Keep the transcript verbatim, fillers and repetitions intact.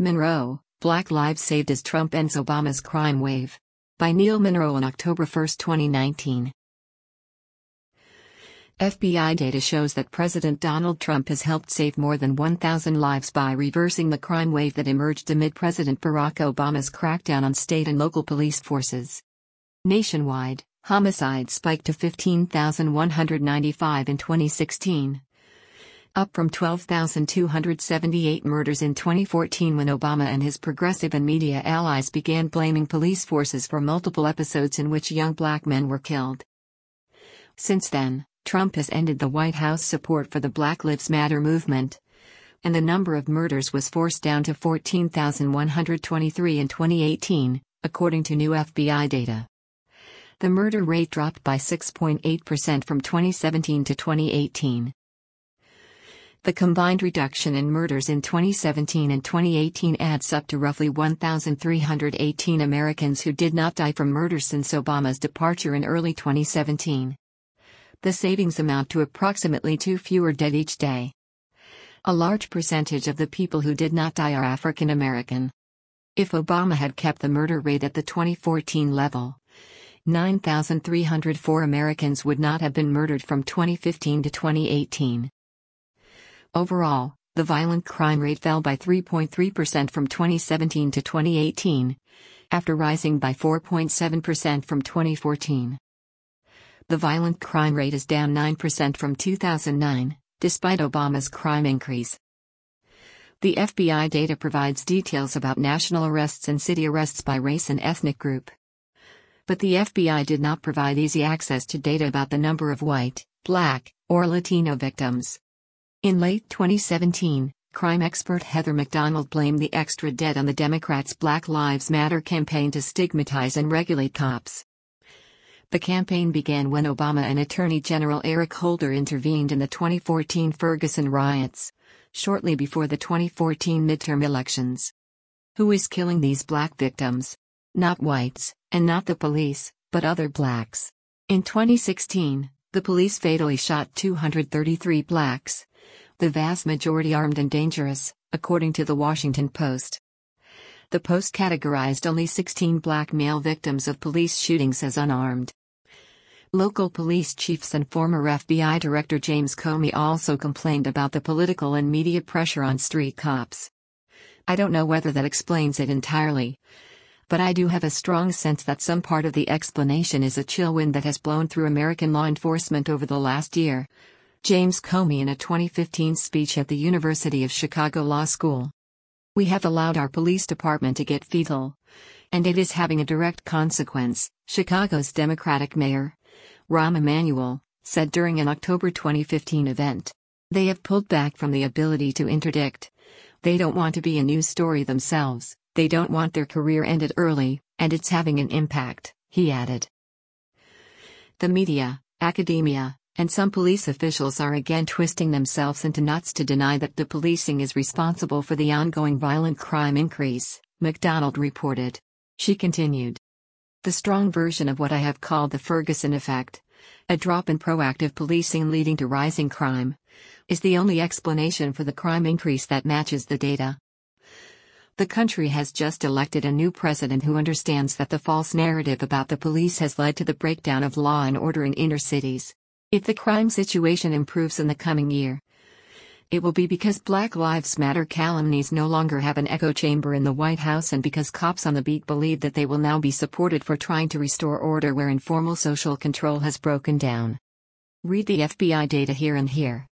Monroe, Black Lives Saved as Trump Ends Obama's Crime Wave. By Neil Monroe on October first, twenty nineteen. F B I data shows that President Donald Trump has helped save more than one thousand lives by reversing the crime wave that emerged amid President Barack Obama's crackdown on state and local police forces. Nationwide, homicides spiked to fifteen thousand one hundred ninety-five in twenty sixteen. Up from twelve thousand two hundred seventy-eight murders in twenty fourteen when Obama and his progressive and media allies began blaming police forces for multiple episodes in which young black men were killed. Since then, Trump has ended the White House support for the Black Lives Matter movement, and the number of murders was forced down to fourteen thousand one hundred twenty-three in twenty eighteen, according to new F B I data. The murder rate dropped by six point eight percent from twenty seventeen to twenty eighteen. The combined reduction in murders in twenty seventeen and twenty eighteen adds up to roughly one thousand three hundred eighteen Americans who did not die from murder since Obama's departure in early twenty seventeen. The savings amount to approximately two fewer dead each day. A large percentage of the people who did not die are African American. If Obama had kept the murder rate at the twenty fourteen level, nine thousand three hundred four Americans would not have been murdered from twenty fifteen to twenty eighteen. Overall, the violent crime rate fell by three point three percent from twenty seventeen to twenty eighteen, after rising by four point seven percent from twenty fourteen. The violent crime rate is down nine percent from two thousand nine, despite Obama's crime increase. The F B I data provides details about national arrests and city arrests by race and ethnic group. But the F B I did not provide easy access to data about the number of white, black, or Latino victims. In late twenty seventeen, crime expert Heather Mac Donald blamed the extra dead on the Democrats' Black Lives Matter campaign to stigmatize and regulate cops. The campaign began when Obama and Attorney General Eric Holder intervened in the twenty fourteen Ferguson riots, shortly before the twenty fourteen midterm elections. Who is killing these black victims? Not whites, and not the police, but other blacks. In twenty sixteen, the police fatally shot two hundred thirty-three blacks, the vast majority armed and dangerous, according to the Washington Post. The Post categorized only sixteen black male victims of police shootings as unarmed. Local police chiefs and former F B I Director James Comey also complained about the political and media pressure on street cops. I don't know whether that explains it entirely, but I do have a strong sense that some part of the explanation is a chill wind that has blown through American law enforcement over the last year. James Comey in a twenty fifteen speech at the University of Chicago Law School. We have allowed our police department to get fetal, and it is having a direct consequence, Chicago's Democratic mayor, Rahm Emanuel, said during an October twenty fifteen event. They have pulled back from the ability to interdict. They don't want to be a news story themselves, they don't want their career ended early, and it's having an impact, he added. The media, academia, and some police officials are again twisting themselves into knots to deny that the policing is responsible for the ongoing violent crime increase, Mac Donald reported. She continued. The strong version of what I have called the Ferguson effect, a drop in proactive policing leading to rising crime, is the only explanation for the crime increase that matches the data. The country has just elected a new president who understands that the false narrative about the police has led to the breakdown of law and order in inner cities. If the crime situation improves in the coming year, it will be because Black Lives Matter calumnies no longer have an echo chamber in the White House and because cops on the beat believe that they will now be supported for trying to restore order where informal social control has broken down. Read the F B I data here and here.